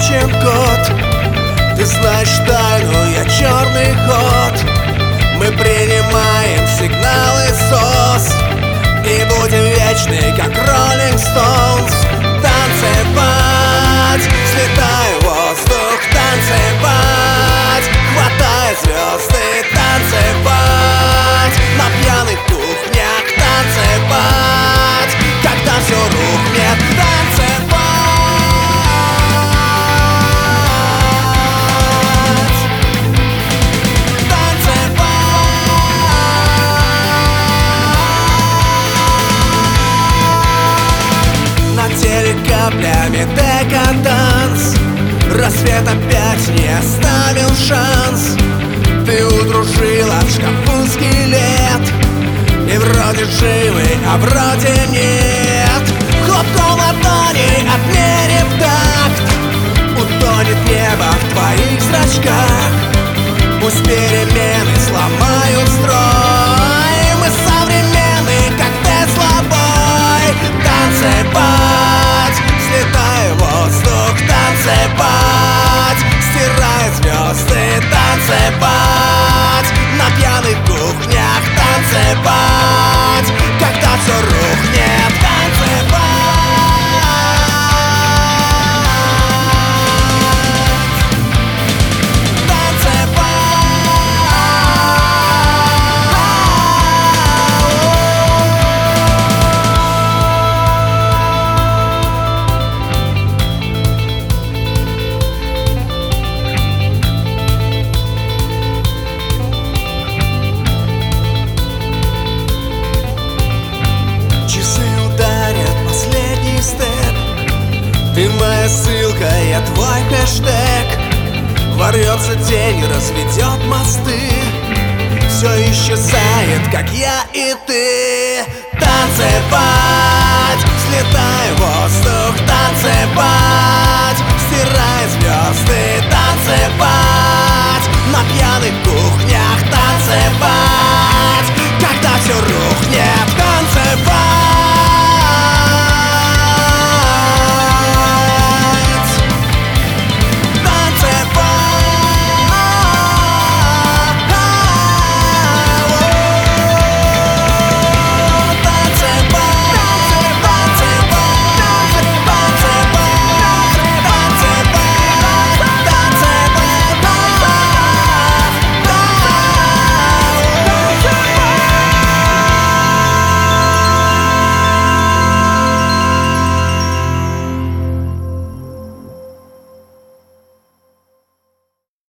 чем кот. Ты знаешь тайну, я черный ход. Мы принимаем сигналы СОС и будем вечны, как Rolling Stones. Танцевать, взлетай в воздух, танцевать, хватай звезды, танцевать, на пьяных кухнях танцевать, когда все рухнет, танцевать. На теле каплями декаданс, рассвет опять не оставил шанс. Ты удружила в шкафу скелет, и вроде живы, а вроде нет. Хлопком ладони отмерив такт, утонет небо в твоих зрачках. Пусть перемены сломают строй, мы современны, как Тесла бой. Танцевать, взлетай в воздух, танцевать, стирай звезды, танцевать, на пьяных кухнях танцевать, когда все рухнет, танцевать. Ты моя ссылка, я твой хэштег. Ворвется день, разведет мосты, все исчезает, как я и ты. Танцевать, взлетай в воздух,